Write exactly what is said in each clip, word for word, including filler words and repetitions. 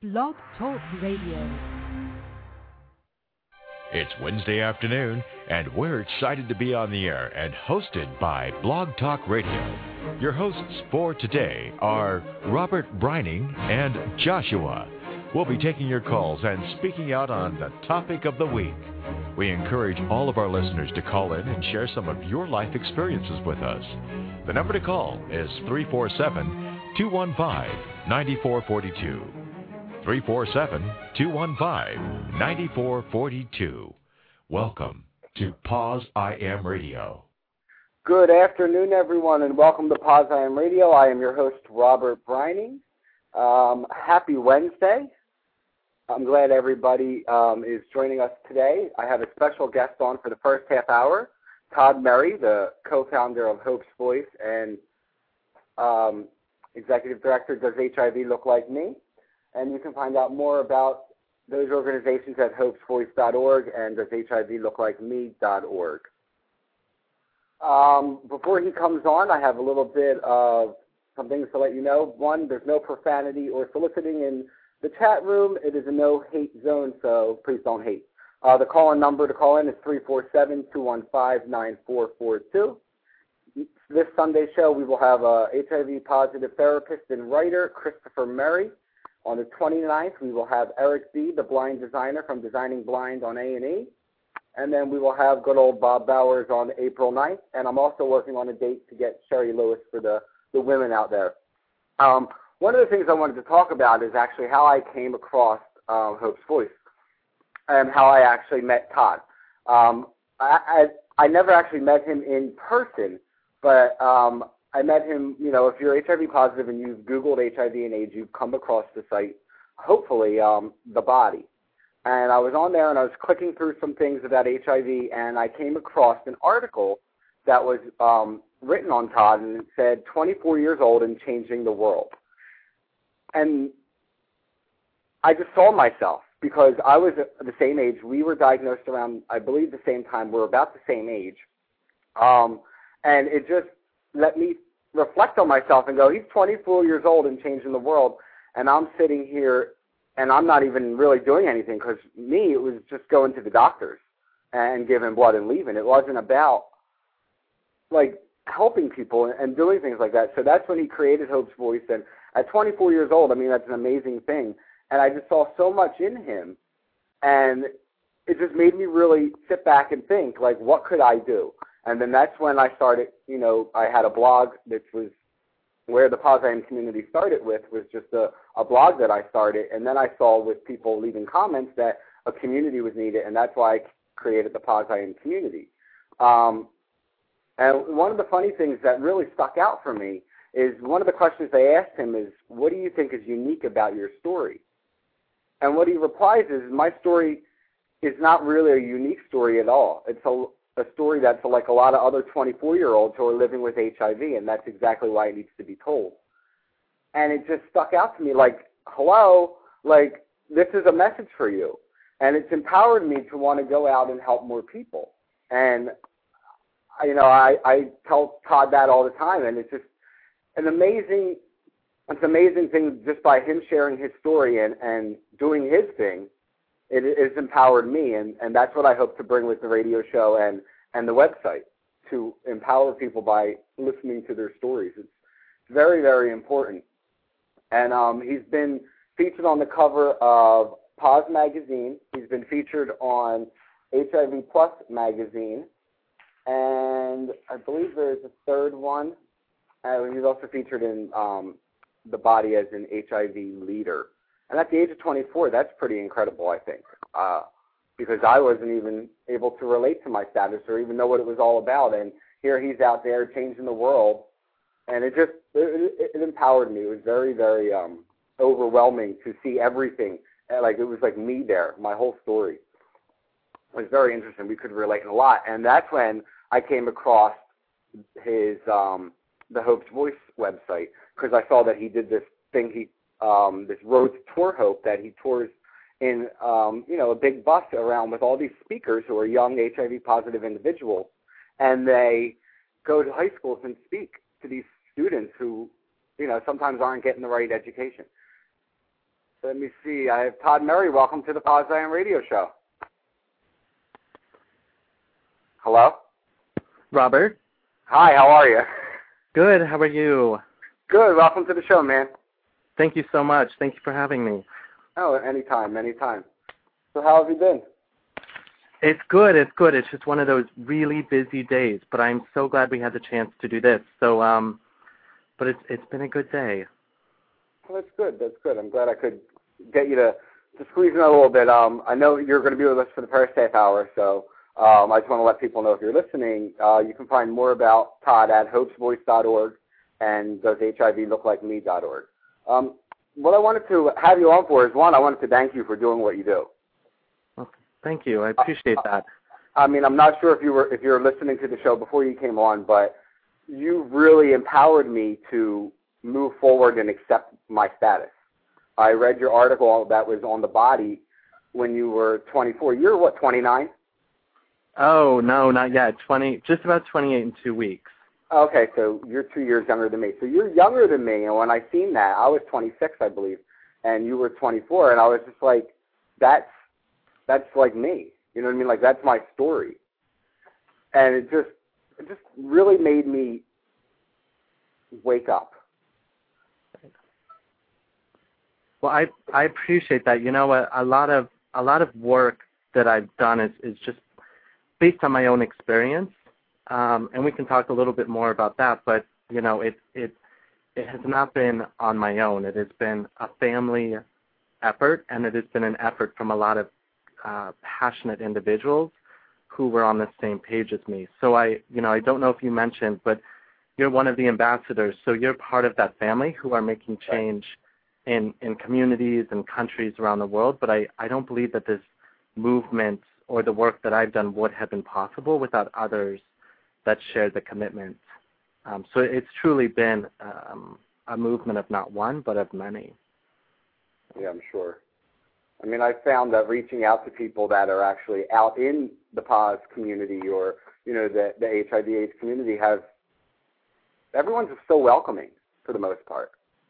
Blog Talk Radio. It's Wednesday afternoon, and we're excited to be on the air and hosted by Blog Talk Radio. Your hosts for today are Robert Brining and Joshua. We'll be taking your calls and speaking out on the topic of the week. We encourage all of our listeners to call in and share some of your life experiences with us. The number to call is three four seven, two one five, nine four four two. three four seven, two one five, nine four four two. Welcome to Pause I Am Radio. Good afternoon, everyone, and welcome to Pause I Am Radio. I am your host, Robert Brining. Um, happy Wednesday. I'm glad everybody um, is joining us today. I have a special guest on for the first half hour, Todd Merry, the co-founder of Hope's Voice and um, executive director, Does H I V Look Like Me? And you can find out more about those organizations at hopes voice dot org and does H I V look like me dot org. Um, before he comes on, I have a little bit of some things to let you know. One, there's no profanity or soliciting in the chat room. It is a no-hate zone, so please don't hate. Uh, the call-in number to call in is three four seven, two one five, nine four four two. This Sunday show, we will have a H I V-positive therapist and writer, Christopher Merry. On the twenty-ninth, we will have Eric B., the blind designer from Designing Blind on A and E. And then we will have good old Bob Bowers on April ninth. And I'm also working on a date to get Sherry Lewis for the, the women out there. Um, one of the things I wanted to talk about is actually how I came across uh, Hope's Voice and how I actually met Todd. Um, I, I, I never actually met him in person, but um, I met him, you know, if you're H I V positive and you've Googled H I V and AIDS, you've come across the site, hopefully, um, The Body. And I was on there and I was clicking through some things about H I V, and I came across an article that was um, written on Todd, and it said, twenty-four years old and changing the world. And I just saw myself because I was the same age. We were diagnosed around, I believe, the same time. We're about the same age. Um, and it just let me reflect on myself and go, he's twenty-four years old and changing the world, and I'm sitting here and I'm not even really doing anything because me, it was just going to the doctors and giving blood and leaving. It wasn't about, like, helping people and doing things like that. So that's when he created Hope's Voice, and at twenty-four years old, I mean, that's an amazing thing. And I just saw so much in him, and it just made me really sit back and think, like, what could I do? And then that's when I started, you know, I had a blog that was where the Pause I Am community started with, was just a, a blog that I started. And then I saw with people leaving comments that a community was needed, and that's why I created the Pause I Am community. Um, and one of the funny things that really stuck out for me is one of the questions they asked him is, what do you think is unique about your story? And what he replies is, my story is not really a unique story at all. It's a a story that's like a lot of other twenty-four-year-olds who are living with H I V, and that's exactly why it needs to be told. And it just stuck out to me like, hello, like, this is a message for you. And it's empowered me to want to go out and help more people. And, you know, I, I tell Todd that all the time, and it's just an amazing, it's an amazing thing just by him sharing his story and, and doing his thing. It has empowered me, and, and that's what I hope to bring with the radio show and, and the website, to empower people by listening to their stories. It's very, very important. And um, he's been featured on the cover of Pause magazine. He's been featured on H I V Plus magazine, and I believe there's a third one. And he's also featured in um, The Body as an H I V leader. And at the age of twenty-four, that's pretty incredible, I think, uh, because I wasn't even able to relate to my status or even know what it was all about. And here he's out there changing the world, and it just it, it empowered me. It was very, very um, overwhelming to see everything. Like, it was like me there, my whole story. It was very interesting. We could relate a lot, and that's when I came across his um, the Hope's Voice website, because I saw that he did this thing he. Um, this Road to Tour Hope that he tours in, um, you know, a big bus around with all these speakers who are young H I V positive individuals, and they go to high schools and speak to these students who, you know, sometimes aren't getting the right education. Let me see. I have Todd Murray. Welcome to the Paz Zion Radio Show. Hello? Robert? Hi, how are you? Good, how are you? Good. Welcome to the show, man. Thank you so much. Thank you for having me. Oh, anytime, anytime. So how have you been? It's good, it's good. It's just one of those really busy days, but I'm so glad we had the chance to do this. So, um, but it's it's been a good day. Well, that's good, that's good. I'm glad I could get you to, to squeeze in a little bit. Um, I know you're going to be with us for the first half hour, so um, I just want to let people know if you're listening, uh, you can find more about Todd at hopes voice dot org and does H I V look like me dot org. Um, what I wanted to have you on for is, one, I wanted to thank you for doing what you do. Thank you. I appreciate that. I mean, I'm not sure if you were if you're listening to the show before you came on, but you really empowered me to move forward and accept my status. I read your article that was on the body when you were twenty-four. You're what, twenty-nine? Oh, no, not yet. twenty, just about twenty-eight in two weeks. Okay, so you're two years younger than me. So you're younger than me, and when I seen that, I was twenty-six, I believe, and you were twenty-four, and I was just like, that's That's like me, you know what I mean? Like, that's my story. And it just it just really made me wake up. Well, I I appreciate that. You know, a, a lot of a lot of work that I've done is, is just based on my own experience, um, and we can talk a little bit more about that. But you know, it it it has not been on my own. It has been a family effort, and it has been an effort from a lot of Uh, passionate individuals who were on the same page as me. So I, you know, I don't know if you mentioned, but you're one of the ambassadors. So you're part of that family who are making change in, in communities and countries around the world. But I, I don't believe that this movement or the work that I've done would have been possible without others that shared the commitment. Um, so it's truly been um, a movement of not one, but of many. Yeah, I'm sure. I mean, I found that reaching out to people that are actually out in the Paz community or, you know, the, the H I V AIDS community have, everyone's so welcoming for the most part.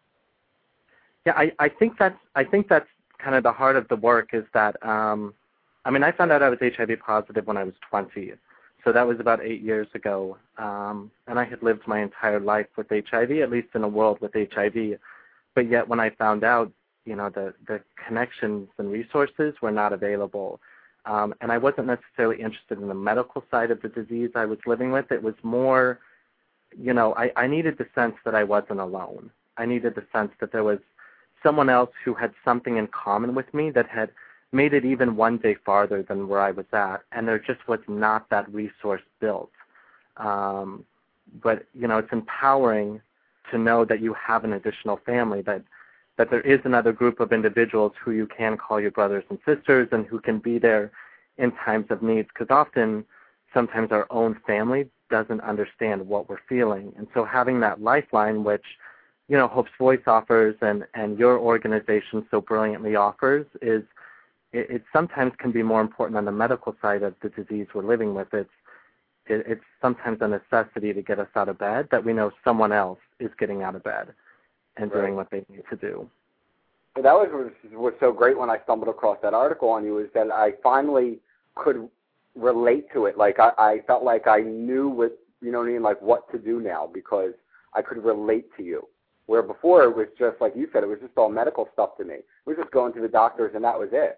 Yeah, I, I think that's I think that's kind of the heart of the work is that, um, I mean, I found out I was H I V positive when I was twenty, so that was about eight years ago, um, and I had lived my entire life with H I V, at least in a world with H I V, but yet when I found out, you know, the, the connections and resources were not available. Um, and I wasn't necessarily interested in the medical side of the disease I was living with. It was more, you know, I, I needed the sense that I wasn't alone. I needed the sense that there was someone else who had something in common with me that had made it even one day farther than where I was at. And there just was not that resource built. Um, but, you know, it's empowering to know that you have an additional family, that that there is another group of individuals who you can call your brothers and sisters and who can be there in times of needs, because often, sometimes our own family doesn't understand what we're feeling. And so having that lifeline, which, you know, Hope's Voice offers and, and your organization so brilliantly offers, is it, it sometimes can be more important on the medical side of the disease we're living with. It's, it, it's sometimes a necessity to get us out of bed that we know someone else is getting out of bed and doing Right. what they need to do. Well, that was what was so great when I stumbled across that article on you, is that I finally could relate to it. Like I, I felt like I knew what, you know what I mean, like what to do now because I could relate to you. Where before it was just, like you said, it was just all medical stuff to me. It was just going to the doctors and that was it.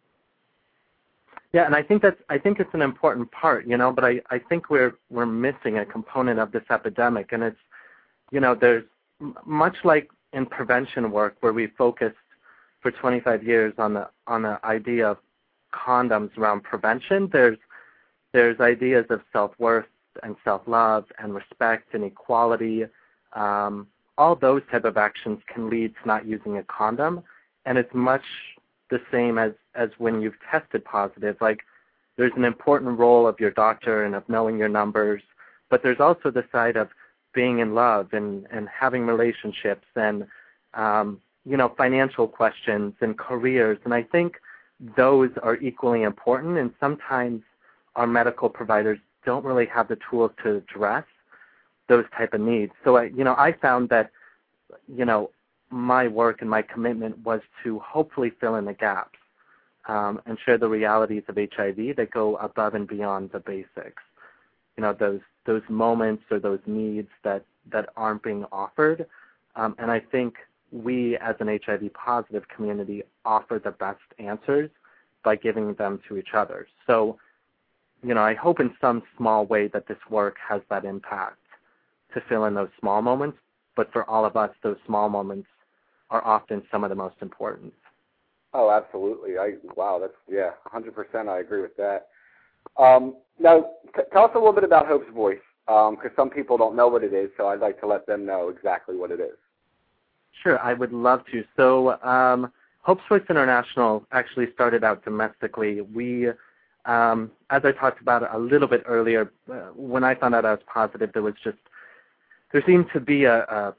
Yeah, and I think that's I think it's an important part, you know, but I, I think we're we're missing a component of this epidemic, and it's, you know, there's much like in prevention work where we focused for twenty-five years on the on the idea of condoms around prevention, there's there's ideas of self-worth and self-love and respect and equality. Um, all those type of actions can lead to not using a condom, and it's much the same as, as when you've tested positive. Like, there's an important role of your doctor and of knowing your numbers, but there's also the side of being in love and, and having relationships and, um, you know, financial questions and careers. And I think those are equally important, and sometimes our medical providers don't really have the tools to address those type of needs. So, I, you know, I found that, you know, my work and my commitment was to hopefully fill in the gaps um, and share the realities of H I V that go above and beyond the basics. You know, those those moments or those needs that, that aren't being offered. Um, and I think we as an H I V positive community offer the best answers by giving them to each other. So, you know, I hope in some small way that this work has that impact to fill in those small moments. But for all of us, those small moments are often some of the most important. Oh, absolutely. I wow, that's yeah, one hundred percent. I agree with that. Um, now, t- tell us a little bit about Hope's Voice, because um, some people don't know what it is. So I'd like to let them know exactly what it is. Sure, I would love to. So, um, Hope's Voice International actually started out domestically. We, um, as I talked about a little bit earlier, uh, when I found out I was positive, there was just there seemed to be a, a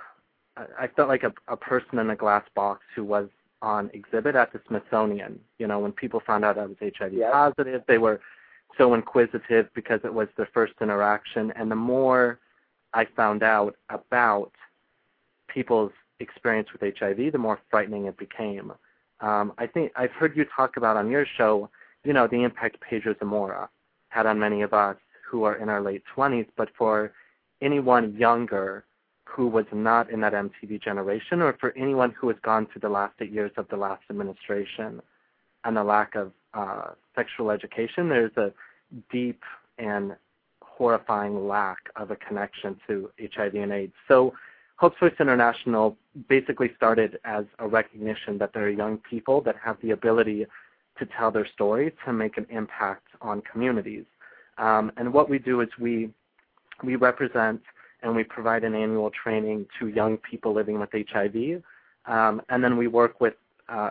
I felt like a, a person in a glass box who was on exhibit at the Smithsonian. You know, when people found out I was H I V yes. positive, they were so inquisitive because it was their first interaction. And the more I found out about people's experience with H I V, the more frightening it became. Um, I think I've heard you talk about on your show, you know, the impact Pedro Zamora had on many of us who are in our late twenties, but for anyone younger who was not in that M T V generation, or for anyone who has gone through the last eight years of the last administration and the lack of uh, sexual education, there's a deep and horrifying lack of a connection to H I V and AIDS. So Hope's Voice International basically started as a recognition that there are young people that have the ability to tell their story, to make an impact on communities. Um, and what we do is we we represent and we provide an annual training to young people living with H I V. Um, and then we work with uh,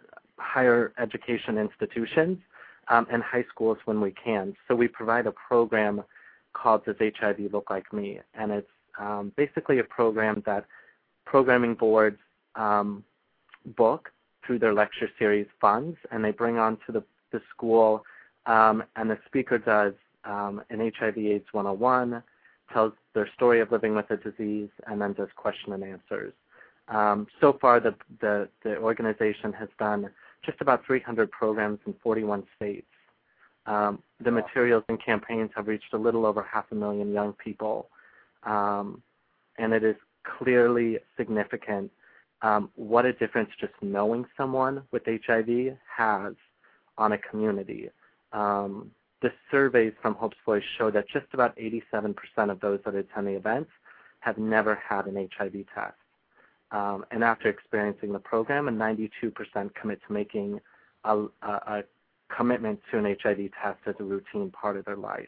higher education institutions um, and high schools when we can. So we provide a program called Does H I V Look Like Me? And it's um, basically a program that programming boards um, book through their lecture series funds, and they bring onto the, the school, um, and the speaker does um, an H I V AIDS one oh one, tells their story of living with the disease, and then does question and answers. Um, so far, the, the, the organization has done just about three hundred programs in forty-one states. Um, the materials and campaigns have reached a little over half a million young people, um, and it is clearly significant um, what a difference just knowing someone with H I V has on a community. Um, the surveys from Hope's Voice show that just about eighty-seven percent of those that attend the events have never had an H I V test. Um, and after experiencing the program, a ninety-two percent commit to making a, a, a commitment to an H I V test as a routine part of their life.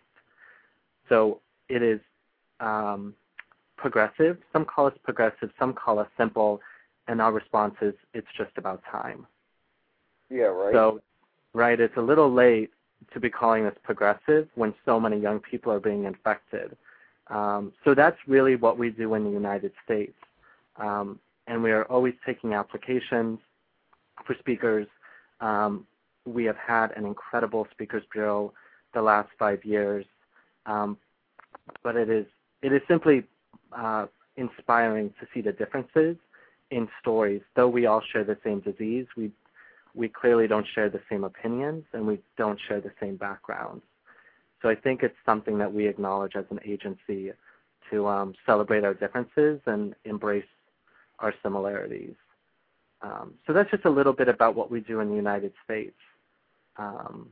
So it is um, progressive. Some call us progressive, some call us simple, and our response is it's just about time. Yeah, right. So, right, it's a little late to be calling this progressive when so many young people are being infected. Um, so that's really what we do in the United States. Um, and we are always taking applications for speakers. Um, we have had an incredible Speakers Bureau the last five years, um, but it is it is simply uh, inspiring to see the differences in stories. Though we all share the same disease, we we clearly don't share the same opinions, and we don't share the same backgrounds. So I think it's something that we acknowledge as an agency to um, celebrate our differences and embrace our similarities. Um, so that's just a little bit about what we do in the United States. Um,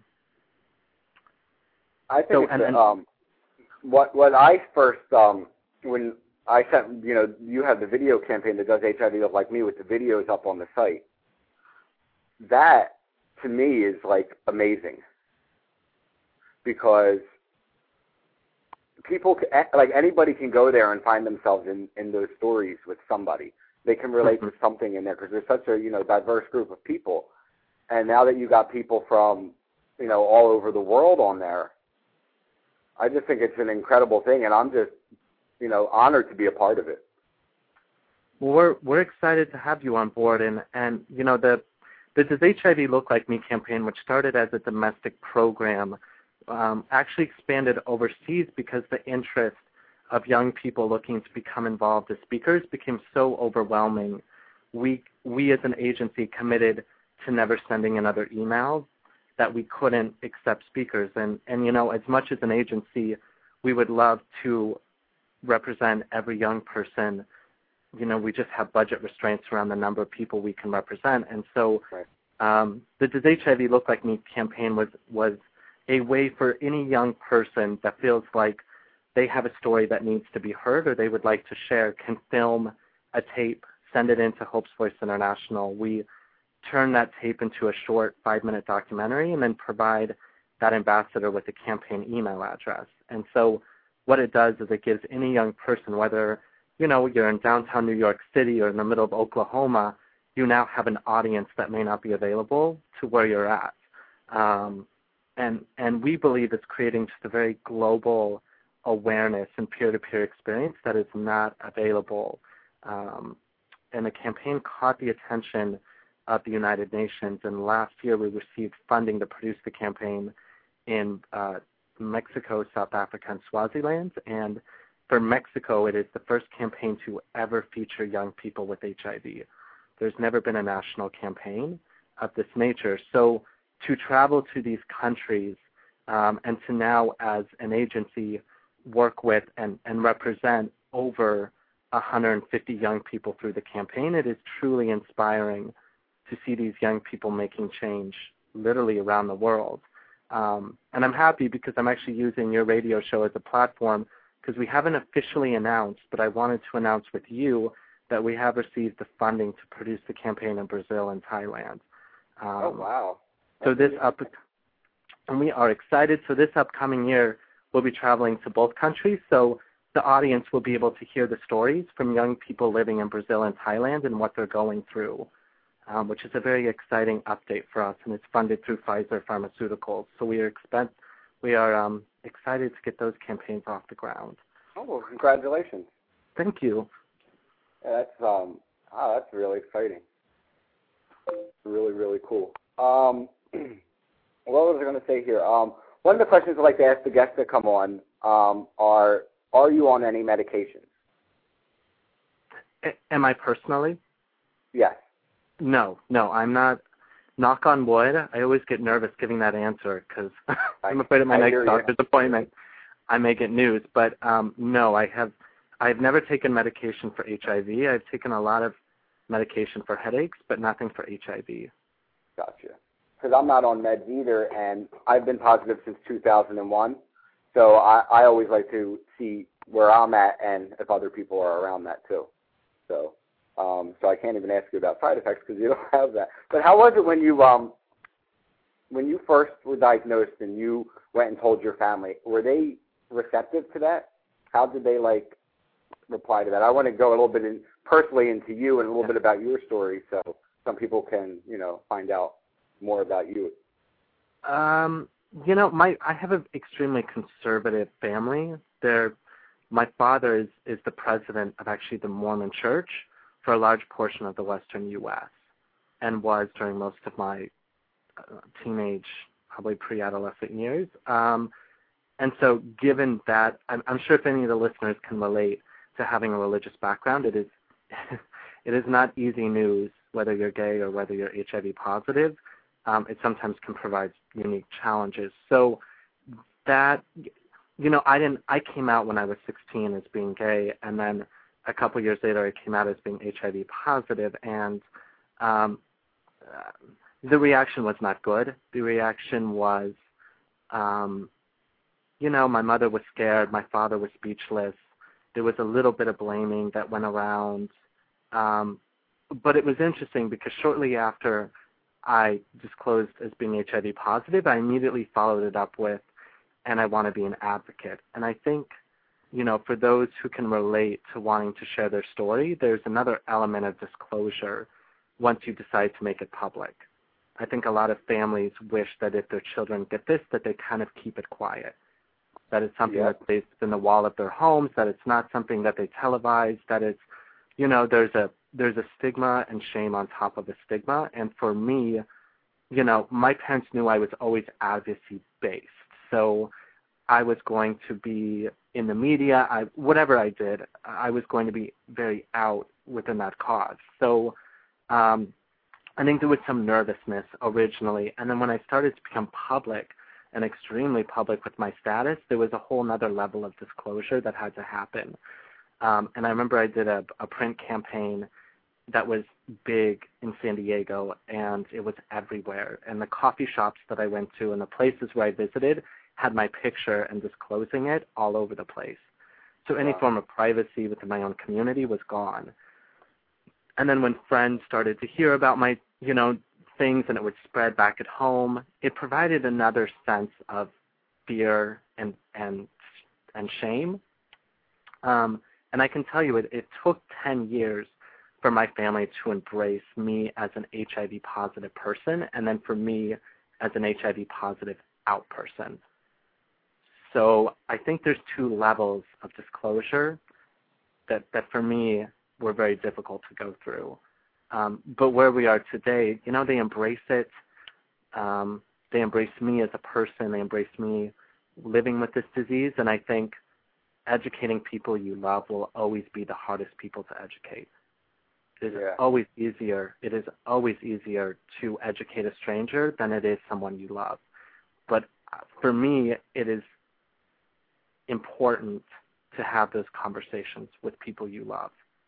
I think so, it's, and, and, um, what what I first um, when I sent you know you have the video campaign that does H I V Look Like Me with the videos up on the site. That to me is like amazing because people like anybody can go there and find themselves in, in those stories with somebody. They can relate to something in there because there's such a you know diverse group of people. And now that you got people from you know all over the world on there, I just think it's an incredible thing, and I'm just you know honored to be a part of it. Well, we're we're excited to have you on board, and and you know the the Does H I V Look Like Me campaign, which started as a domestic program, um, actually expanded overseas because the interest of young people looking to become involved as speakers became so overwhelming we we as an agency committed to never sending another email that we couldn't accept speakers. And, and, you know, as much as an agency, we would love to represent every young person. You know, we just have budget restraints around the number of people we can represent. And so right. um, the Does H I V Look Like Me campaign was, was a way for any young person that feels like they have a story that needs to be heard or they would like to share can film a tape, send it in to Hope's Voice International. We turn that tape into a short five-minute documentary and then provide that ambassador with a campaign email address. And so what it does is it gives any young person, whether, you know, you're in downtown New York City or in the middle of Oklahoma, you now have an audience that may not be available to where you're at. Um, and, and we believe it's creating just a very global awareness and peer-to-peer experience that is not available. Um, and the campaign caught the attention of the United Nations, and last year we received funding to produce the campaign in uh, Mexico, South Africa, and Swaziland. And for Mexico, it is the first campaign to ever feature young people with H I V. There's never been a national campaign of this nature. So to travel to these countries um, and to now, as an agency, work with and, and represent over one hundred fifty young people through the campaign, it is truly inspiring to see these young people making change literally around the world. Um, and I'm happy because I'm actually using your radio show as a platform because we haven't officially announced, but I wanted to announce with you that we have received the funding to produce the campaign in Brazil and Thailand. Um, oh, wow. So this up, and we are excited. So this upcoming year, we'll be traveling to both countries. So the audience will be able to hear the stories from young people living in Brazil and Thailand and what they're going through. Um, which is a very exciting update for us, and it's funded through Pfizer Pharmaceuticals. So we are expect, we are um, excited to get those campaigns off the ground. Oh, well, congratulations! Thank you. Yeah, that's um, oh, that's really exciting. Really, really cool. Um, what was I going to say here? Um, one of the questions I'd like to ask the guests that come on um, are: Are you on any medications? A- am I personally? Yes. No, no, I'm not. Knock on wood. I always get nervous giving that answer because I'm afraid of my I next doctor's appointment I may get news. But um, no, I have. I've never taken medication for H I V. I've taken a lot of medication for headaches, but nothing for H I V. Gotcha. Because I'm not on meds either, and I've been positive since two thousand one. So I, I always like to see where I'm at and if other people are around that too. So. Um, so I can't even ask you about side effects because you don't have that. But how was it when you um, when you first were diagnosed and you went and told your family? Were they receptive to that? How did they like reply to that? I want to go a little bit in, personally into you and a little yeah. bit about your story, so some people can you know find out more about you. Um, you know, my I have an extremely conservative family. They're, my father is is the president of actually the Mormon Church for a large portion of the western U S and was during most of my uh, teenage, probably pre-adolescent years. Um, and so given that, I'm, I'm sure if any of the listeners can relate to having a religious background, it is it is not easy news whether you're gay or whether you're H I V positive. Um, it sometimes can provide unique challenges. So that, you know, I didn't, I came out when I was sixteen as being gay, and then a couple years later, I came out as being H I V positive, and um, uh, the reaction was not good. The reaction was, um, you know, my mother was scared, my father was speechless. There was a little bit of blaming that went around, um, but it was interesting because shortly after I disclosed as being H I V positive, I immediately followed it up with, and I want to be an advocate. And I think, you know, for those who can relate to wanting to share their story, there's another element of disclosure once you decide to make it public. I think a lot of families wish that if their children get this, that they kind of keep it quiet, that it's something yeah. that stays in the wall of their homes, that it's not something that they televise, that it's, you know, there's a there's a stigma and shame on top of a stigma. And for me, you know, my parents knew I was always advocacy-based. So I was going to be in the media, I, whatever I did, I was going to be very out within that cause. So Um, I think there was some nervousness originally, and then when I started to become public and extremely public with my status, there was a whole other level of disclosure that had to happen. Um, and I remember I did a, a print campaign that was big in San Diego, and it was everywhere. And the coffee shops that I went to and the places where I visited had my picture and disclosing it all over the place. So any Wow. form of privacy within my own community was gone. And then when friends started to hear about my, you know, things and it would spread back at home, it provided another sense of fear and and and shame. Um, and I can tell you, it, it took ten years for my family to embrace me as an H I V positive person, and then for me as an H I V positive out person. So I think there's two levels of disclosure that, that for me were very difficult to go through. Um, but where we are today, you know, they embrace it. Um, they embrace me as a person. They embrace me living with this disease. And I think educating people you love will always be the hardest people to educate. It is Yeah. always easier. It is always easier to educate a stranger than it is someone you love. But for me, it is important to have those conversations with people you love.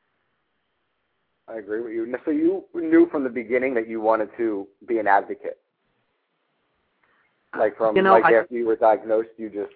I agree with you. So you knew from the beginning that you wanted to be an advocate? Like from you know, like I, after you were diagnosed, you just...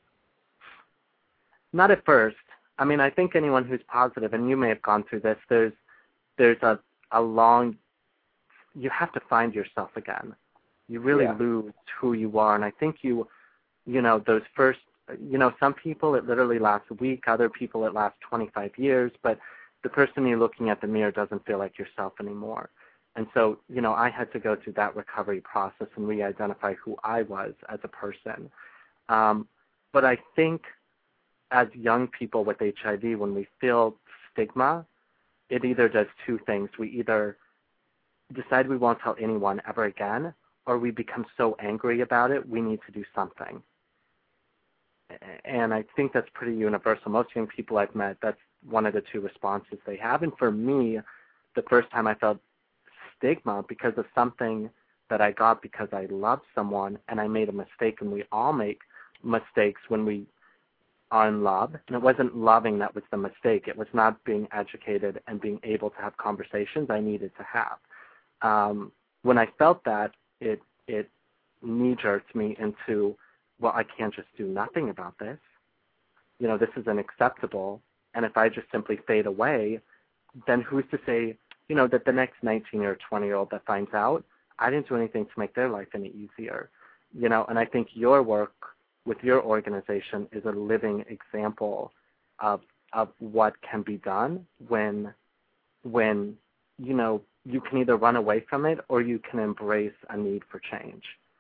Not at first. I mean, I think anyone who's positive, and you may have gone through this, there's there's a, a long, you have to find yourself again. You really Yeah. lose who you are. And I think you, you know, those first, you know, some people it literally lasts a week, other people it lasts twenty-five years, but the person you're looking at the mirror doesn't feel like yourself anymore. And so, you know, I had to go through that recovery process and re-identify who I was as a person. Um, but I think as young people with H I V, when we feel stigma, it either does two things. We either decide we won't tell anyone ever again, or we become so angry about it, we need to do something. And I think that's pretty universal. Most young people I've met, that's one of the two responses they have. And for me, the first time I felt stigma because of something that I got because I loved someone and I made a mistake, and we all make mistakes when we are in love. And it wasn't loving that was the mistake. It was not being educated and being able to have conversations I needed to have. Um, when I felt that, it it knee-jerked me into, well, I can't just do nothing about this. You know, this is unacceptable. And if I just simply fade away, then who's to say, you know, that the next nineteen or twenty-year-old that finds out, I didn't do anything to make their life any easier. You know, and I think your work with your organization is a living example of of what can be done when, when you know, you can either run away from it or you can embrace a need for change.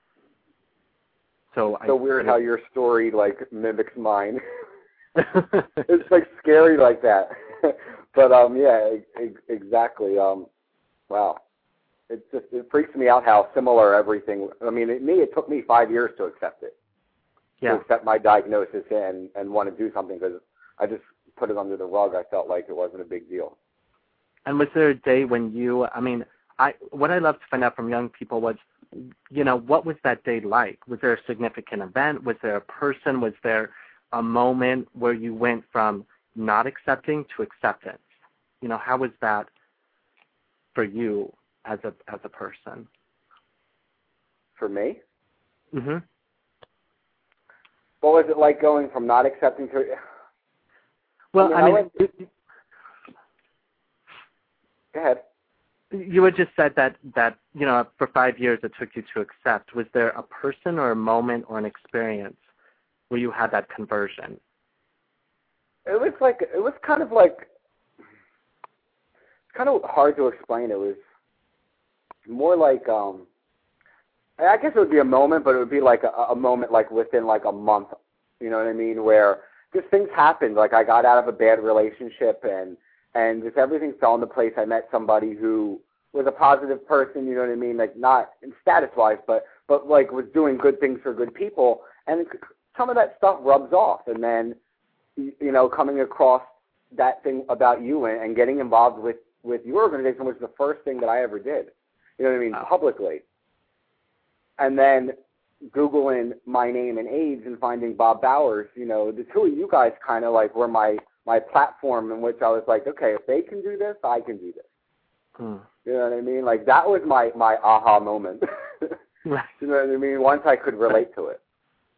So, so I, weird I, how your story like mimics mine. It's like scary like that. But um, yeah, e- exactly. Um, wow, it just it freaks me out how similar everything. I mean, it, me, it took me five years to accept it. yeah. To accept my diagnosis and and want to do something, because I just put it under the rug. I felt like it wasn't a big deal. And was there a day when you, I mean, I what I love to find out from young people was, you know, what was that day like? Was there a significant event? Was there a person? Was there a moment where you went from not accepting to acceptance? You know, how was that for you as a as a person? For me? Mm-hmm. What was it like going from not accepting to... Well, I I mean, mean, I went... you, Go ahead. you had just said that, that, you know, for five years it took you to accept. Was there a person or a moment or an experience where you had that conversion? It was like, it was kind of like, kind of hard to explain. It was more like, um, I guess it would be a moment, but it would be like a, a moment like within like a month, you know what I mean, where just things happened. Like I got out of a bad relationship and, and just everything fell into place. I met somebody who was a positive person, you know what I mean, like not in status-wise, but, but like was doing good things for good people. And some of that stuff rubs off. And then, you know, coming across that thing about you and, and getting involved with, with your organization was the first thing that I ever did. You know what I mean? Wow. Publicly. And then Googling my name and age and finding Bob Bowers, you know, the two of you guys kind of like were my, my platform in which I was like, okay, if they can do this, I can do this. Hmm. You know what I mean? Like, that was my, my aha moment. Right. You know what I mean? Once I could relate to it.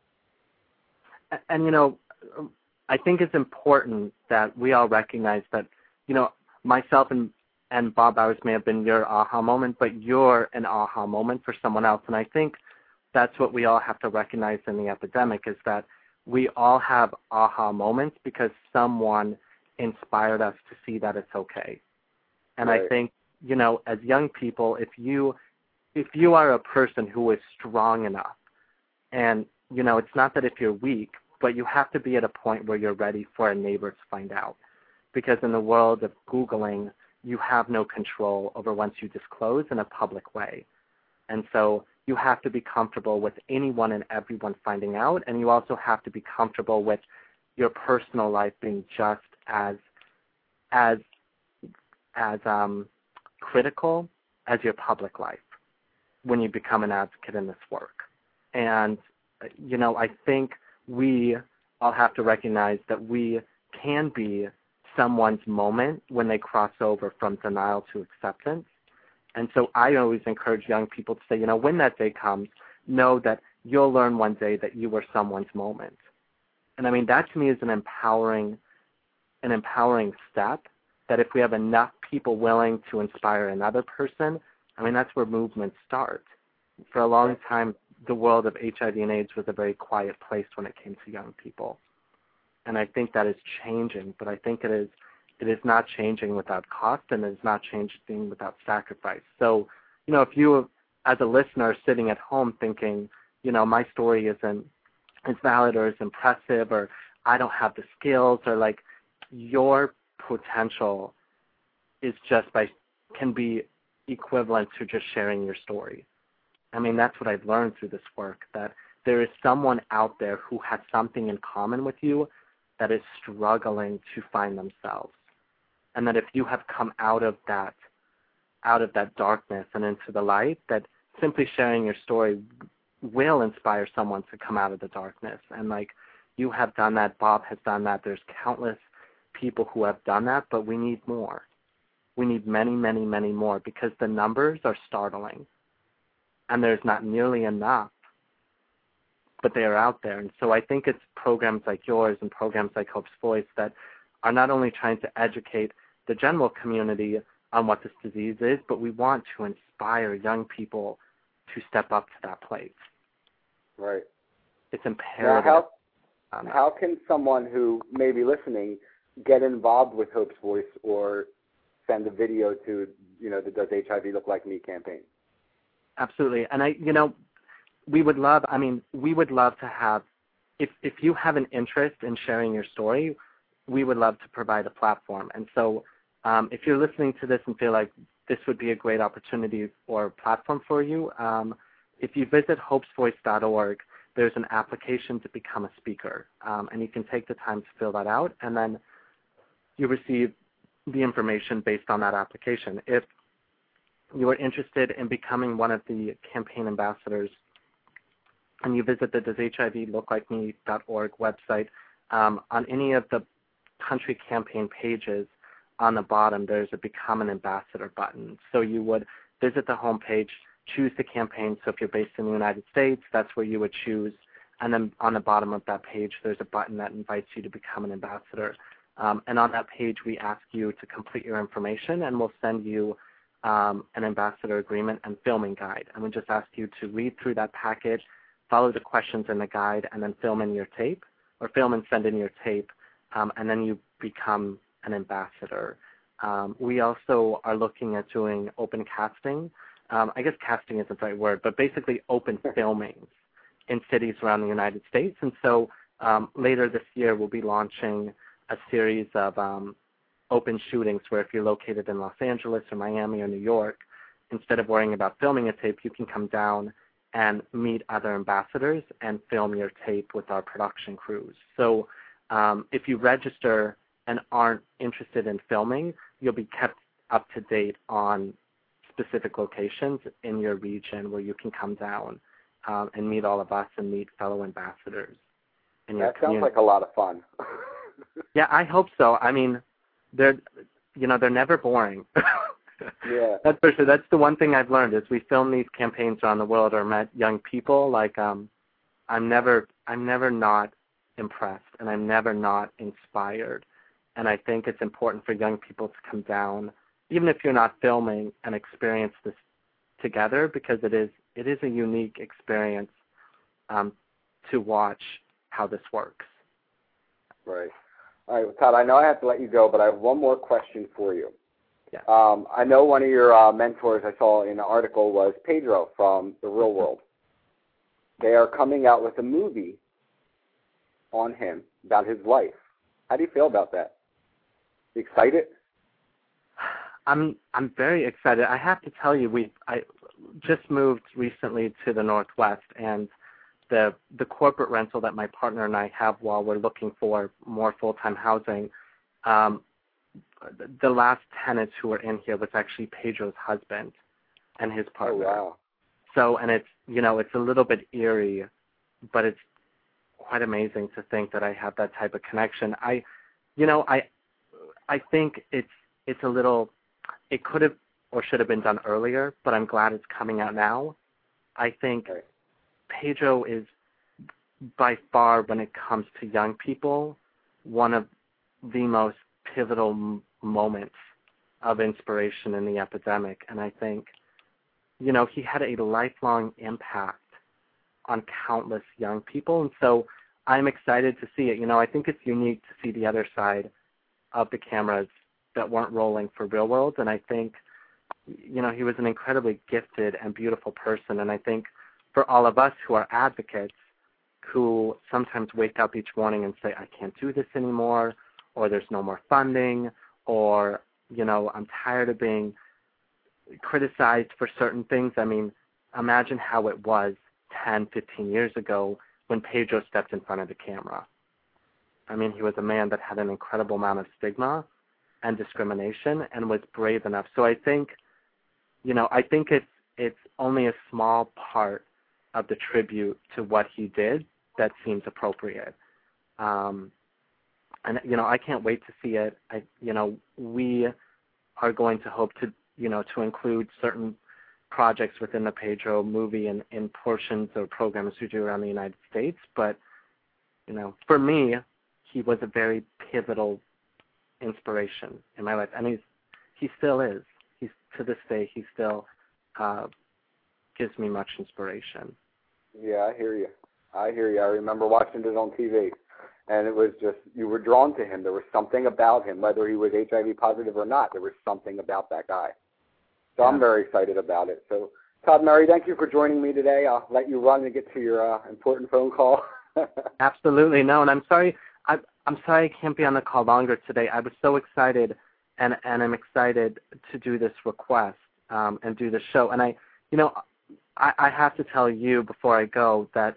And, and, you know, I think it's important that we all recognize that, you know, myself and, and Bob Bowers may have been your aha moment, but you're an aha moment for someone else. And I think that's what we all have to recognize in the epidemic, is that we all have aha moments because someone inspired us to see that it's okay. And Right. I think, you know, as young people, if you if you are a person who is strong enough, and, you know, it's not that if you're weak, but you have to be at a point where you're ready for a neighbor to find out. Because in the world of Googling, you have no control over once you disclose in a public way. And so you have to be comfortable with anyone and everyone finding out, and you also have to be comfortable with your personal life being just as as as um, critical as your public life when you become an advocate in this work. And, you know, I think we all have to recognize that we can be someone's moment when they cross over from denial to acceptance. And so I always encourage young people to say, you know, when that day comes, know that you'll learn one day that you were someone's moment. And I mean, that to me is an empowering, an empowering step, that if we have enough people willing to inspire another person, I mean, that's where movements start. For a long time, the world of H I V and AIDS was a very quiet place when it came to young people. And I think that is changing, but I think it is it is not changing without cost, and it is not changing without sacrifice. So, you know, if you, as a listener, are sitting at home thinking, you know, my story isn't as valid or as impressive, or I don't have the skills, or like, your potential is just by, can be equivalent to just sharing your story. I mean, that's what I've learned through this work, that there is someone out there who has something in common with you that is struggling to find themselves. And that if you have come out of that, out of that darkness and into the light, that simply sharing your story will inspire someone to come out of the darkness. And like, you have done that, Bob has done that, there's countless people who have done that, but we need more. We need many, many, many more, because the numbers are startling. And there's not nearly enough, but they are out there. And so I think it's programs like yours and programs like Hope's Voice that are not only trying to educate the general community on what this disease is, but we want to inspire young people to step up to that plate. Right. It's imperative. Now, how, how can someone who may be listening get involved with Hope's Voice or send a video to, you know, the Does H I V Look Like Me campaign? Absolutely. And I, you know, we would love, I mean, we would love to have, if, if you have an interest in sharing your story, we would love to provide a platform. And so um, if you're listening to this and feel like this would be a great opportunity or platform for you, um, if you visit hopes voice dot org, there's an application to become a speaker. Um, and you can take the time to fill that out, and then you receive the information based on that application. If you are interested in becoming one of the campaign ambassadors, and you visit the does H I V look like me dot org website, um, on any of the country campaign pages on the bottom, there's a Become an Ambassador button. So you would visit the homepage, choose the campaign. So if you're based in the United States, that's where you would choose. And then on the bottom of that page, there's a button that invites you to become an ambassador. Um, and on that page, we ask you to complete your information, and we'll send you um, an ambassador agreement and filming guide. And we just ask you to read through that package, follow the questions in the guide, and then film in your tape, or film and send in your tape, um, and then you become an ambassador. Um, we also are looking at doing open casting. Um, I guess casting isn't the right word, but basically open filmings in cities around the United States. And so um, later this year, we'll be launching a series of um, open shootings where if you're located in Los Angeles or Miami or New York, instead of worrying about filming a tape, you can come down and meet other ambassadors and film your tape with our production crews. So um, if you register and aren't interested in filming, you'll be kept up to date on specific locations in your region where you can come down um, and meet all of us and meet fellow ambassadors in your That sounds community. like a lot of fun. Yeah, I hope so. I mean, they're, you know, they're never boring. Yeah. That's for sure. That's the one thing I've learned is we film these campaigns around the world or met young people. Like, um, I'm never, I'm never not impressed, and I'm never not inspired. And I think it's important for young people to come down, even if you're not filming, and experience this together, because it is, it is a unique experience um, to watch how this works. Right. All right, well, Todd, I know I have to let you go, but I have one more question for you. Yeah. Um, I know one of your uh, mentors I saw in an article was Pedro from The Real World. They are coming out with a movie on him, about his life. How do you feel about that? You excited? I'm I'm very excited. I have to tell you, we I just moved recently to the Northwest, and the the corporate rental that my partner and I have while we're looking for more full-time housing, um, the last tenants who were in here was actually Pedro's husband and his partner. Oh, wow. So, and it's, you know, it's a little bit eerie, but it's quite amazing to think that I have that type of connection. I, you know, I, I think it's, it's a little, it could have or should have been done earlier, but I'm glad it's coming out now. I think Right. Pedro is by far, when it comes to young people, one of the most pivotal m- moments of inspiration in the epidemic. And I think, you know, he had a lifelong impact on countless young people. And so I'm excited to see it. You know, I think it's unique to see the other side of the cameras that weren't rolling for Real World. And I think, you know, he was an incredibly gifted and beautiful person. And I think for all of us who are advocates, who sometimes wake up each morning and say, I can't do this anymore, or there's no more funding, or, you know, I'm tired of being criticized for certain things. I mean, imagine how it was ten, fifteen years ago when Pedro stepped in front of the camera. I mean, he was a man that had an incredible amount of stigma and discrimination and was brave enough. So I think, you know, I think it's, it's only a small part of the tribute to what he did that seems appropriate. Um, and, you know, I can't wait to see it. I, you know, we are going to hope to, you know, to include certain projects within the Pedro movie in, in portions or programs we do around the United States. But, you know, for me, he was a very pivotal inspiration in my life. And he's, he still is. He's, to this day, he still uh, gives me much inspiration. Yeah, I hear you. I hear you. I remember watching it on T V, and it was just, you were drawn to him. There was something about him, whether he was H I V positive or not. There was something about that guy. So yeah. I'm very excited about it. So, Todd Murray, thank you for joining me today. I'll let you run and get to your uh, important phone call. Absolutely. No, and I'm sorry. I, I'm sorry I can't be on the call longer today. I was so excited, and, and I'm excited to do this request um, and do the show. And I, you know, I, I have to tell you before I go that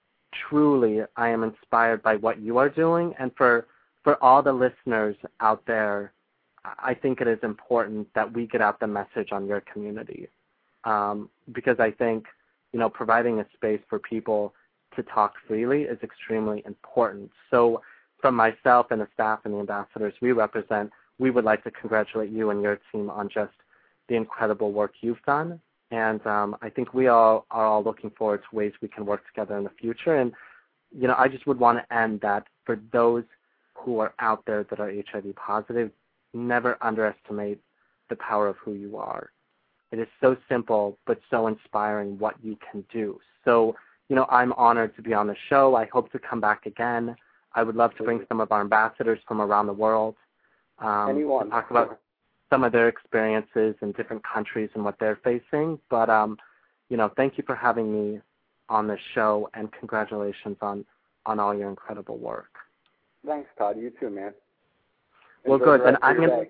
truly I am inspired by what you are doing. And for, for all the listeners out there, I think it is important that we get out the message on your community, um, because I think, you know, providing a space for people to talk freely is extremely important. So from myself and the staff and the ambassadors we represent, we would like to congratulate you and your team on just the incredible work you've done. And um, I think we all are all looking forward to ways we can work together in the future. And, you know, I just would want to end that for those who are out there that are H I V positive, never underestimate the power of who you are. It is so simple but so inspiring what you can do. So, you know, I'm honored to be on the show. I hope to come back again. I would love to bring some of our ambassadors from around the world um, Anyone. to talk about some of their experiences in different countries and what they're facing. But, um, you know, thank you for having me on the show, and congratulations on, on all your incredible work. Thanks, Todd. You too, man. Well, Enjoy good. the Then rest of I'm your going day.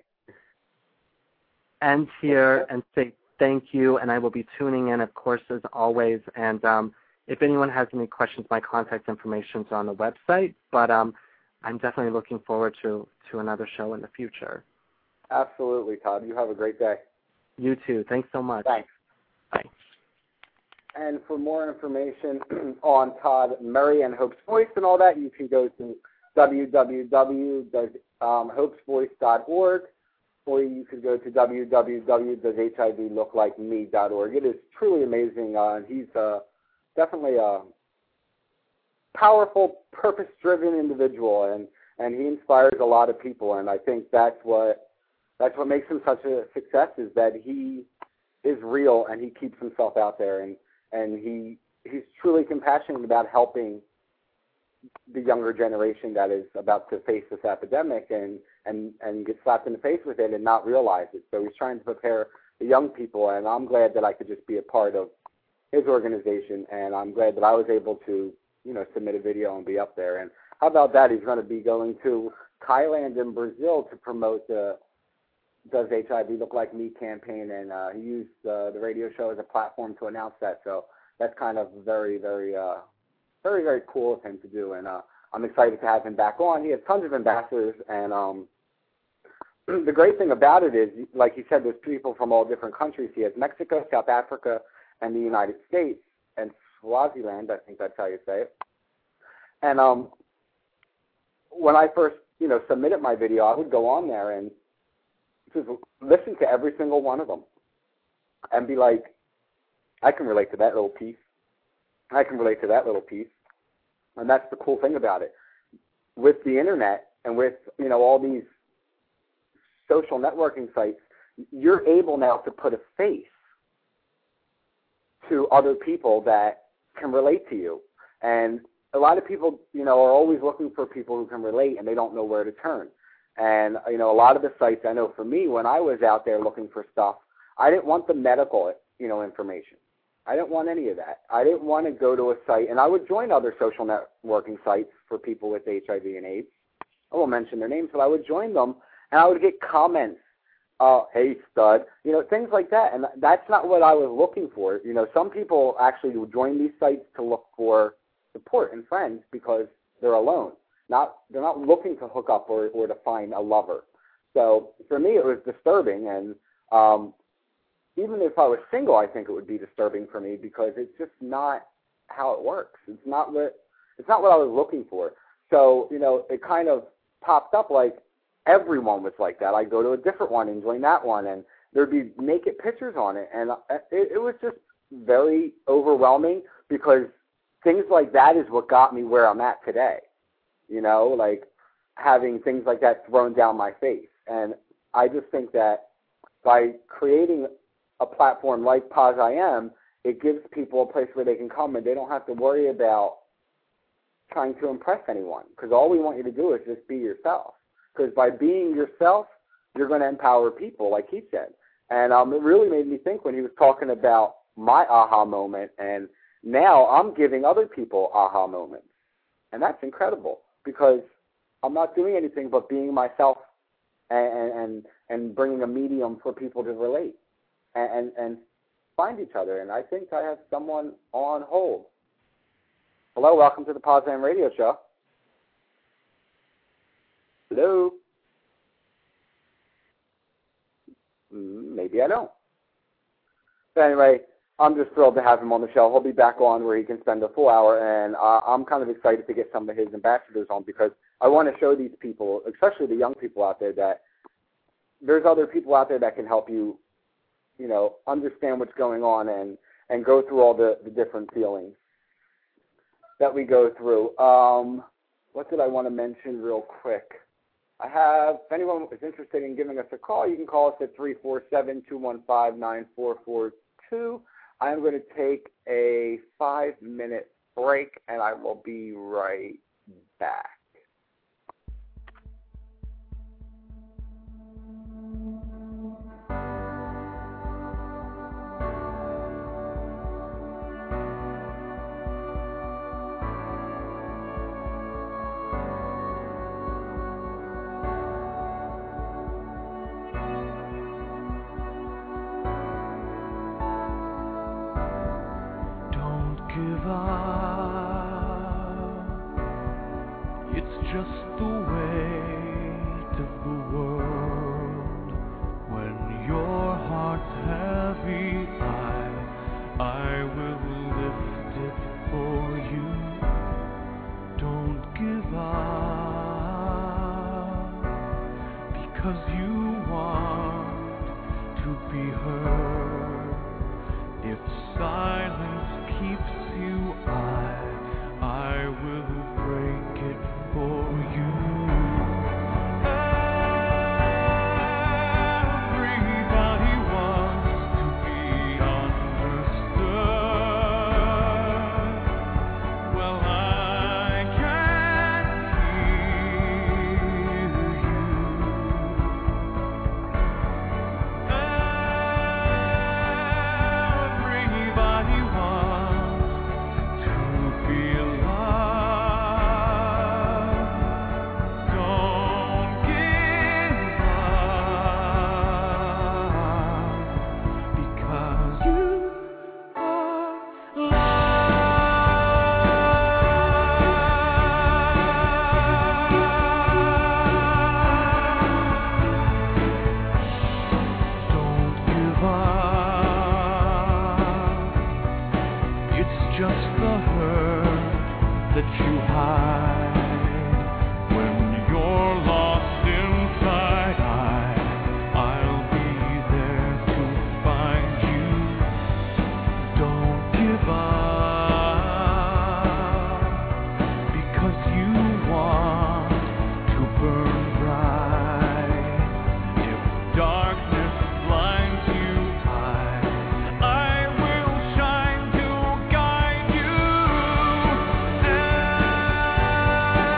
to end here and say thank you, and I will be tuning in, of course, as always. And um, if anyone has any questions, my contact information is on the website. But um, I'm definitely looking forward to, to another show in the future. Absolutely, Todd. You have a great day. You too. Thanks so much. Thanks. Bye. And for more information on Todd Murray and Hope's Voice and all that, you can go to w w w dot hopes voice dot org, or you could go to w w w dot h i v look like me dot org. It is truly amazing. Uh, he's uh, definitely a powerful, purpose-driven individual, and, and he inspires a lot of people. And I think that's what that's what makes him such a success, is that he is real and he keeps himself out there, and and he he's truly compassionate about helping the younger generation that is about to face this epidemic and, and, and get slapped in the face with it and not realize it. So he's trying to prepare the young people, and I'm glad that I could just be a part of his organization, and I'm glad that I was able to, you know, submit a video and be up there. And how about that? He's going to be going to Thailand and Brazil to promote the Does H I V Look Like Me campaign, and uh, he used uh, the radio show as a platform to announce that. So that's kind of very, very, uh, very, very cool of him to do, and uh, I'm excited to have him back on. He has tons of ambassadors, and um, the great thing about it is, like he said, there's people from all different countries. He has Mexico, South Africa, and the United States, and Swaziland, I think that's how you say it. And um, when I first, you know, submitted my video, I would go on there and just listen to every single one of them and be like, I can relate to that little piece. I can relate to that little piece. And that's the cool thing about it. With the internet and with, you know, all these social networking sites, you're able now to put a face to other people that can relate to you. And a lot of people, you know, are always looking for people who can relate, and they don't know where to turn. And, you know, a lot of the sites, I know for me, when I was out there looking for stuff, I didn't want the medical, you know, information. I didn't want any of that. I didn't want to go to a site, and I would join other social networking sites for people with H I V and AIDS. I won't mention their names, but I would join them, and I would get comments, uh, hey, stud, you know, things like that. And that's not what I was looking for. You know, some people actually would join these sites to look for support and friends because they're alone. Not, they're not looking to hook up or, or to find a lover. So for me, it was disturbing, and um, even if I was single, I think it would be disturbing for me because it's just not how it works. It's not what it's not what I was looking for. So, you know, it kind of popped up like everyone was like that. I'd go to a different one and join that one, and there'd be naked pictures on it, and it, it was just very overwhelming because things like that is what got me where I'm at today. You know, like having things like that thrown down my face. And I just think that by creating a platform like Pause I Am, it gives people a place where they can come and they don't have to worry about trying to impress anyone, because all we want you to do is just be yourself. Because by being yourself, you're going to empower people, like he said. And um, it really made me think when he was talking about my aha moment, and now I'm giving other people aha moments. And that's incredible, because I'm not doing anything but being myself and and, and bringing a medium for people to relate and, and, and find each other. And I think I have someone on hold. Hello, welcome to the Pause I Am Radio Show. Hello? Maybe I don't. But anyway, I'm just thrilled to have him on the show. He'll be back on where he can spend a full hour, and uh, I'm kind of excited to get some of his ambassadors on because I want to show these people, especially the young people out there, that there's other people out there that can help you, you know, understand what's going on and, and go through all the, the different feelings that we go through. Um, what did I want to mention real quick? I have, if anyone is interested in giving us a call, you can call us at three four seven, two one five, nine four four two. I'm going to take a five-minute break, and I will be right back. Just the weight of the world heart's heavy, I, I will lift it for you. Don't give up, because you want to be heard. If silence keeps you, I, I will break it for you. Everybody wants to be understood. Well, I can hear you. Everybody wants to be loved. Don't give up, because you are loved. Don't give up. It's just the hurt that you hide. When you're lost inside, I, I'll be there to find you. Don't give up, because you want to burn bright. If darkness blinds you, I, I will shine to guide you.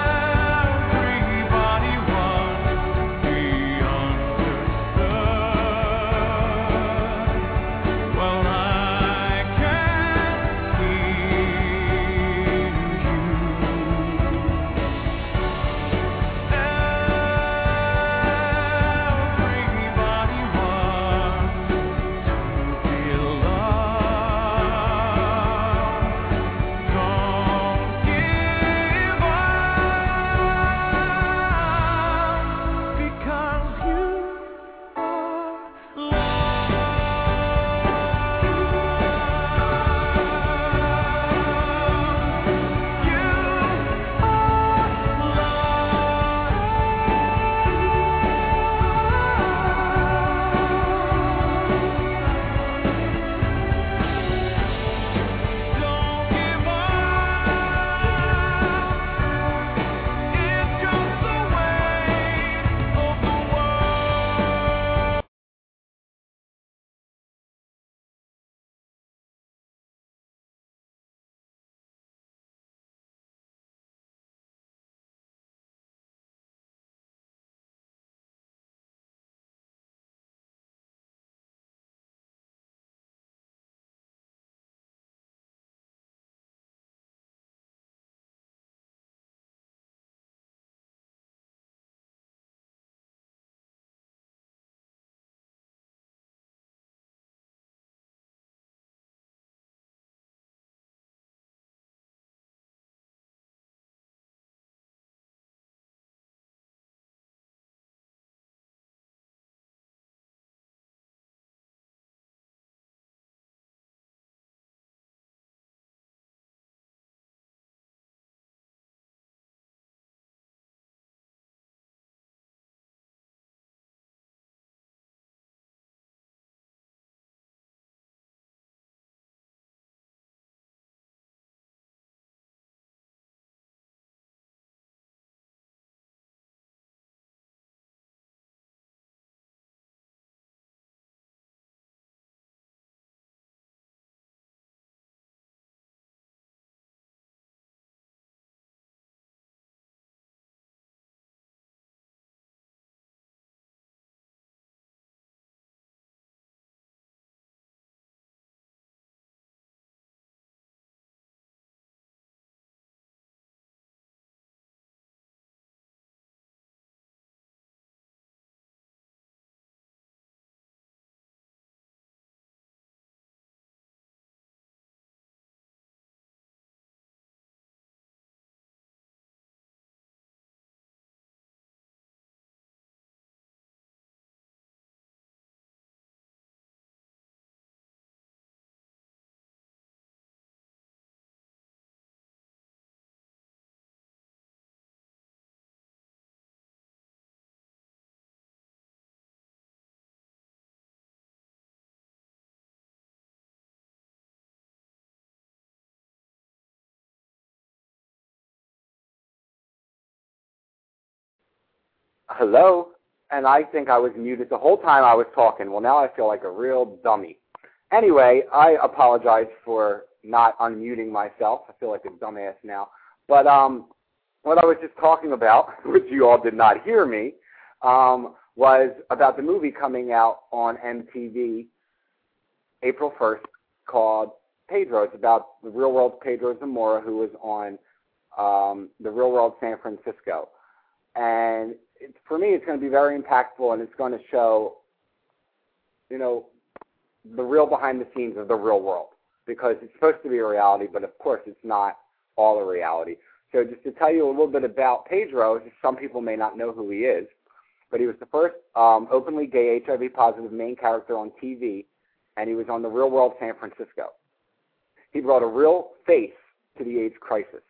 hello, and I think I was muted the whole time I was talking. Well, now I feel like a real dummy. Anyway, I apologize for not unmuting myself. I feel like a dumbass now. But um, what I was just talking about, which you all did not hear me, um, was about the movie coming out on M T V April first called Pedro. It's about the real world Pedro Zamora, who was on um, the Real World San Francisco. And it, for me, it's going to be very impactful, and it's going to show, you know, the real behind the scenes of the real world, because it's supposed to be a reality, but of course it's not all a reality. So just to tell you a little bit about Pedro, some people may not know who he is, but he was the first um, openly gay H I V positive main character on T V, and he was on the Real World San Francisco. He brought a real face to the AIDS crisis.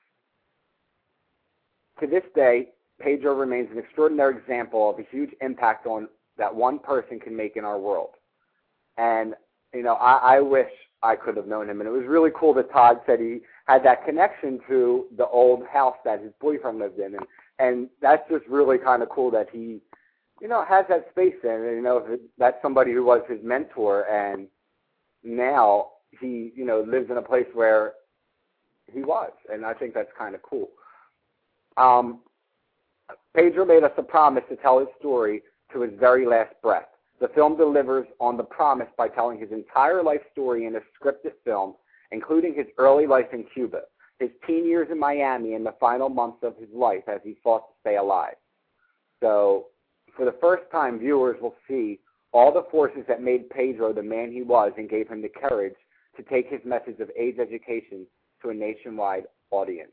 To this day, Pedro remains an extraordinary example of a huge impact on that one person can make in our world. And, you know, I, I wish I could have known him. And it was really cool that Todd said he had that connection to the old house that his boyfriend lived in. And, and that's just really kind of cool that he, you know, has that space in. And, you know, that's somebody who was his mentor. And now he, you know, lives in a place where he was. And I think that's kind of cool. Um, Pedro made us a promise to tell his story to his very last breath. The film delivers on the promise by telling his entire life story in a scripted film, including his early life in Cuba, his teen years in Miami, and the final months of his life as he fought to stay alive. So, for the first time, viewers will see all the forces that made Pedro the man he was and gave him the courage to take his message of AIDS education to a nationwide audience.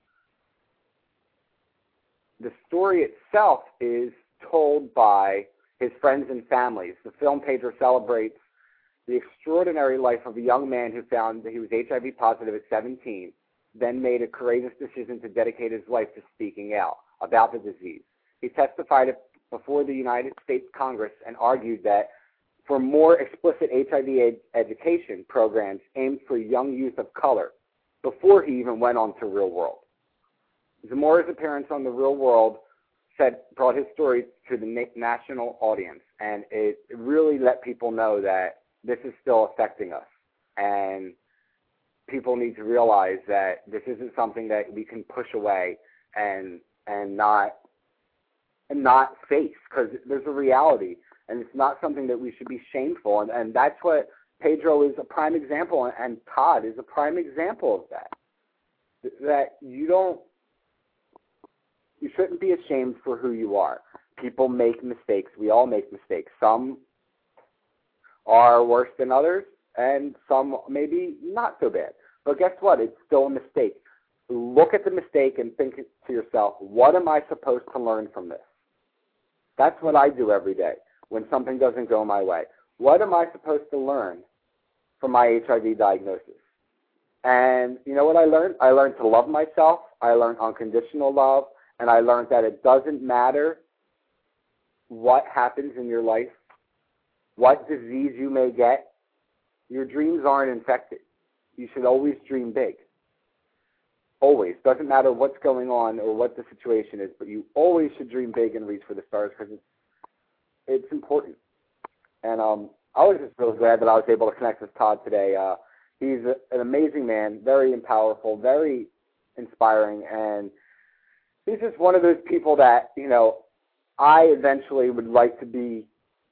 The story itself is told by his friends and families. The film Pedro celebrates the extraordinary life of a young man who found that he was H I V positive at seventeen, then made a courageous decision to dedicate his life to speaking out about the disease. He testified before the United States Congress and argued that for more explicit H I V ed- education programs aimed for young youth of color before he even went on to Real World. Zamora's appearance on The Real World said brought his story to the na- national audience, and it really let people know that this is still affecting us, and people need to realize that this isn't something that we can push away and and not and not face, because there's a reality, and it's not something that we should be shameful, and, and that's what Pedro is a prime example, and, and Todd is a prime example of that. That you don't. You shouldn't be ashamed for who you are. People make mistakes. We all make mistakes. Some are worse than others, and some maybe not so bad. But guess what? It's still a mistake. Look at the mistake and think to yourself, what am I supposed to learn from this? That's what I do every day when something doesn't go my way. What am I supposed to learn from my H I V diagnosis? And you know what I learned? I learned to love myself. I learned unconditional love. And I learned that it doesn't matter what happens in your life, what disease you may get, your dreams aren't infected. You should always dream big. Always. Doesn't matter what's going on or what the situation is, but you always should dream big and reach for the stars, because it's, it's important. And um, I was just really glad that I was able to connect with Todd today. Uh, he's a, an amazing man, very powerful, very inspiring, and he's just one of those people that, you know, I eventually would like to be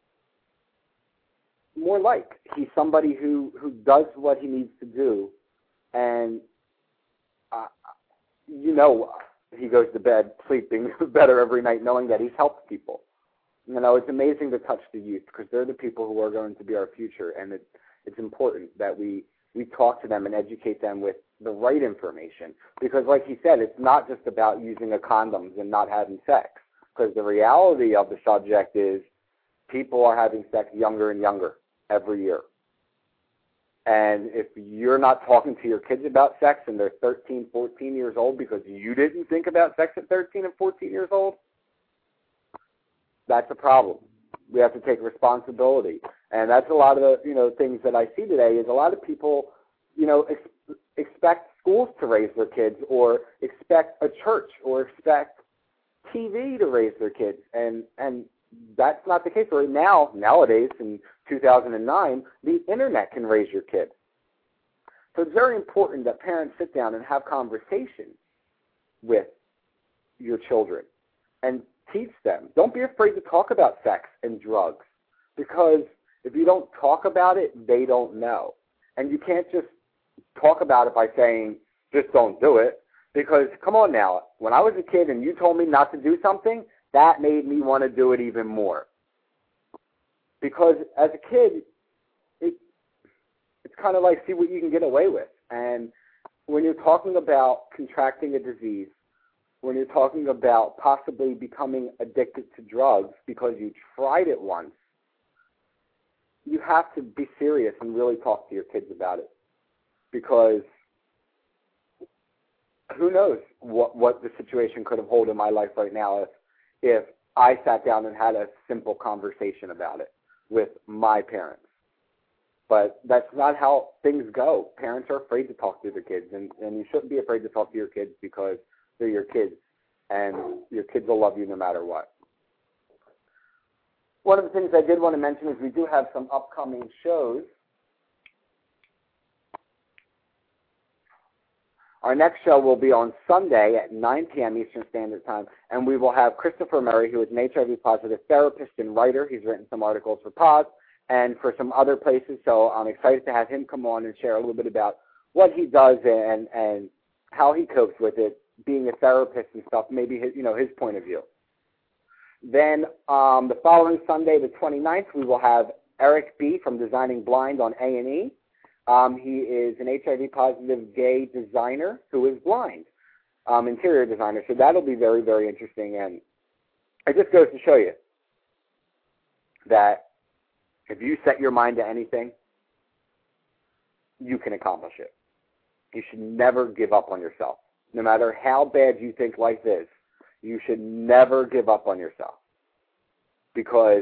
more like. He's somebody who, who does what he needs to do, and, uh, you know, he goes to bed sleeping better every night knowing that he's helped people. You know, it's amazing to touch the youth, because they're the people who are going to be our future, and it, it's important that we, we talk to them and educate them with the right information, because like he said, it's not just about using a condoms and not having sex, because the reality of the subject is people are having sex younger and younger every year. And if you're not talking to your kids about sex and they're thirteen, fourteen years old because you didn't think about sex at thirteen and fourteen years old, that's a problem. We have to take responsibility. And that's a lot of the, you know, things that I see today is a lot of people, you know, ex- expect schools to raise their kids, or expect a church, or expect T V to raise their kids, and and that's not the case. Right now, nowadays, in two thousand nine, the internet can raise your kid. So it's very important that parents sit down and have conversations with your children and teach them. Don't be afraid to talk about sex and drugs, because if you don't talk about it, they don't know. And you can't just talk about it by saying, just don't do it, because come on now, when I was a kid and you told me not to do something, that made me want to do it even more. Because as a kid, it, it's kind of like see what you can get away with. And when you're talking about contracting a disease, when you're talking about possibly becoming addicted to drugs because you tried it once, you have to be serious and really talk to your kids about it. Because who knows what, what the situation could have held in my life right now if, if I sat down and had a simple conversation about it with my parents. But that's not how things go. Parents are afraid to talk to their kids, and, and you shouldn't be afraid to talk to your kids because they're your kids, and your kids will love you no matter what. One of the things I did want to mention is we do have some upcoming shows. Our next show will be on Sunday at nine p.m. Eastern Standard Time, and we will have Christopher Murray, who is an H I V-positive therapist and writer. He's written some articles for Paz and for some other places, so I'm excited to have him come on and share a little bit about what he does and, and how he copes with it, being a therapist and stuff, maybe his, you know, his point of view. Then um, the following Sunday, the twenty-ninth, we will have Eric B. from Designing Blind on A and E. Um, he is an H I V-positive gay designer who is blind, um, interior designer. So that'll be very, very interesting. And it just goes to show you that if you set your mind to anything, you can accomplish it. You should never give up on yourself. No matter how bad you think life is, you should never give up on yourself, because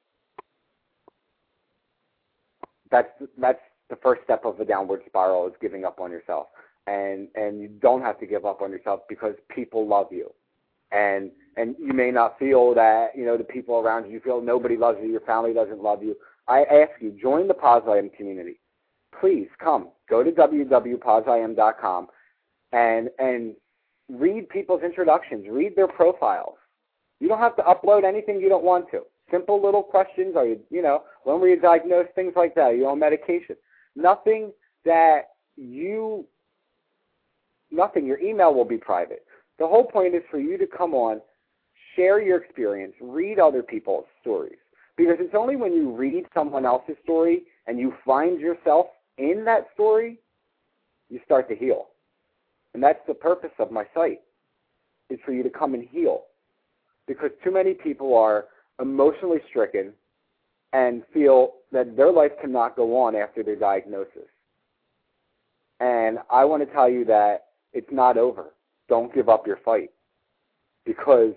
that's that's the first step of the downward spiral, is giving up on yourself. And and you don't have to give up on yourself, because people love you. And and you may not feel that, you know, the people around you, you feel nobody loves you, your family doesn't love you. I ask you, join the Paz I M community. Please come. Go to w w w dot paz i m dot com and and read people's introductions. Read their profiles. You don't have to upload anything you don't want to. Simple little questions. Are you, you know, when were you diagnosed? Things like that. Are you on medication? Nothing that you, nothing. Your email will be private. The whole point is for you to come on, share your experience, read other people's stories. Because it's only when you read someone else's story and you find yourself in that story, you start to heal. And that's the purpose of my site, is for you to come and heal. Because too many people are emotionally stricken and feel that their life cannot go on after their diagnosis. And I want to tell you that it's not over. Don't give up your fight. Because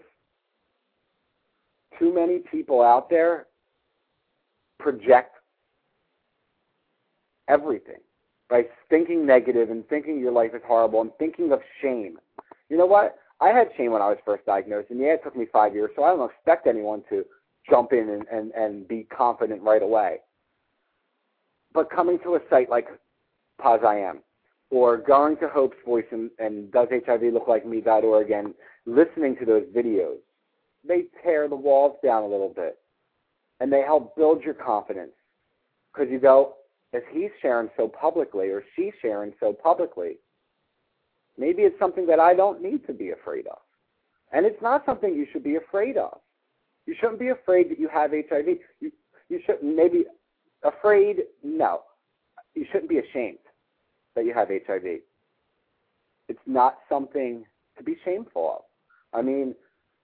too many people out there project everything by thinking negative and thinking your life is horrible and thinking of shame. You know what? I had shame when I was first diagnosed, and yeah, it took me five years, so I don't expect anyone to jump in and, and, and be confident right away. But coming to a site like Paz I M, or going to Hope's Voice and, and does H I V look like me dot org and listening to those videos, they tear the walls down a little bit, and they help build your confidence. Because you go, if he's sharing so publicly or she's sharing so publicly, maybe it's something that I don't need to be afraid of. And it's not something you should be afraid of. You shouldn't be afraid that you have H I V. You, you shouldn't, maybe afraid, no. You shouldn't be ashamed that you have H I V. It's not something to be shameful of. I mean,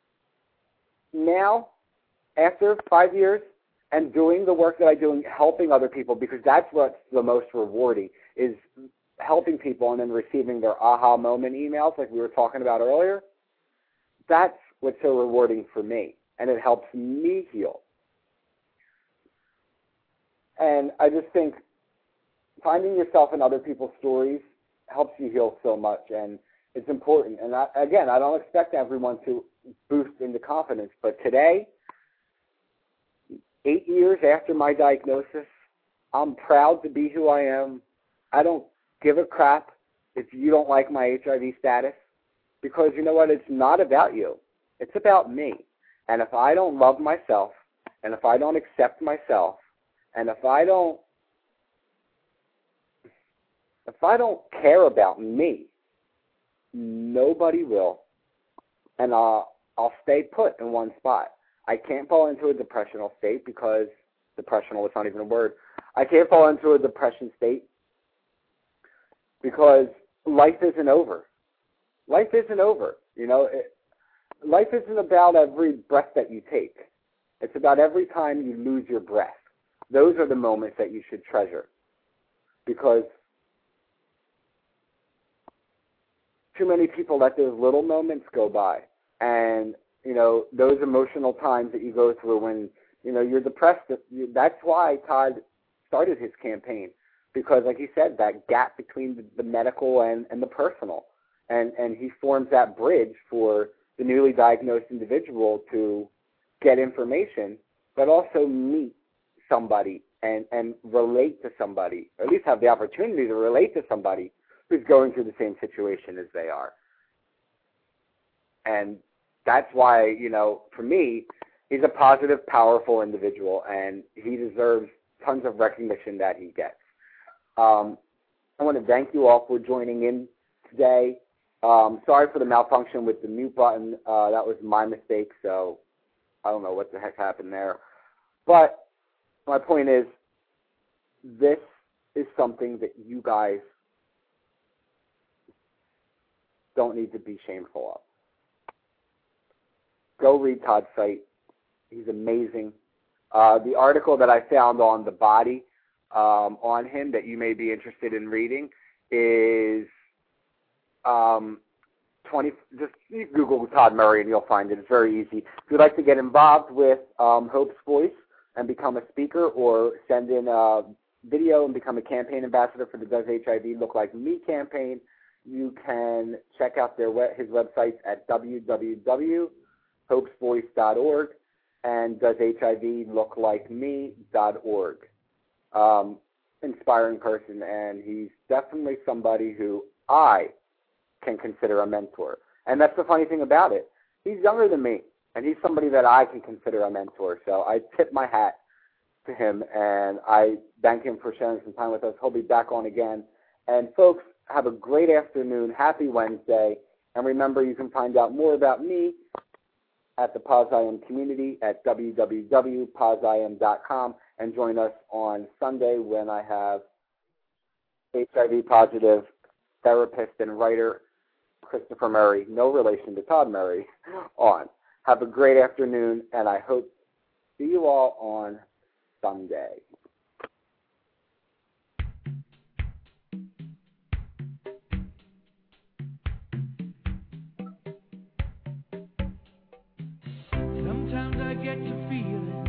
now, after five years and doing the work that I do and helping other people, because that's what's the most rewarding, is helping people and then receiving their aha moment emails like we were talking about earlier. That's what's so rewarding for me, and it helps me heal. And I just think finding yourself in other people's stories helps you heal so much. And It's important. And I, again, I don't expect everyone to boost into confidence, but today, eight years after my diagnosis, I'm proud to be who I am. I don't give a crap if you don't like my H I V status, because you know what? It's not about you. It's about me. And if I don't love myself, and if I don't accept myself, and if I don't, if I don't care about me, nobody will. And I'll, I'll stay put in one spot. I can't fall into a depressional state because, depressional is not even a word. I can't fall into a depression state because life isn't over. Life isn't over. You know, it, life isn't about every breath that you take. It's about every time you lose your breath. Those are the moments that you should treasure, because too many people let those little moments go by. And, you know, those emotional times that you go through when, you know, you're depressed, that's why Todd started his campaign, because, like he said, that gap between the, the medical and, and the personal. And, and he forms that bridge for the newly diagnosed individual to get information, but also meet somebody and, and relate to somebody, or at least have the opportunity to relate to somebody who's going through the same situation as they are. And that's why, you know, for me, he's a positive, powerful individual, and he deserves tons of recognition that he gets. Um, I want to thank you all for joining in today. Um, sorry for the malfunction with the mute button. Uh, that was my mistake, so I don't know what the heck happened there. But my point is, this is something that you guys don't need to be shameful of. Go read Todd's site. He's amazing. Uh, the article that I found on the body um, on him that you may be interested in reading is um, twenty. Just you Google Todd Murray and you'll find it. It's very easy. If you'd like to get involved with um, Hope's Voice and become a speaker, or send in a video and become a campaign ambassador for the Does H I V Look Like Me campaign, you can check out their his websites at w w w dot hopes voice dot org and does H I V look like me dot org. Um, inspiring person, and he's definitely somebody who I can consider a mentor. And that's the funny thing about it. He's younger than me, and he's somebody that I can consider a mentor. So I tip my hat to him, and I thank him for sharing some time with us. He'll be back on again. And folks, have a great afternoon. Happy Wednesday. And remember, you can find out more about me at the Paz I M community at w w w dot paz i m dot com, and join us on Sunday when I have H I V positive therapist and writer Christopher Murray, no relation to Todd Murray, on. Have a great afternoon, and I hope to see you all on Sunday. Sometimes I get to feeling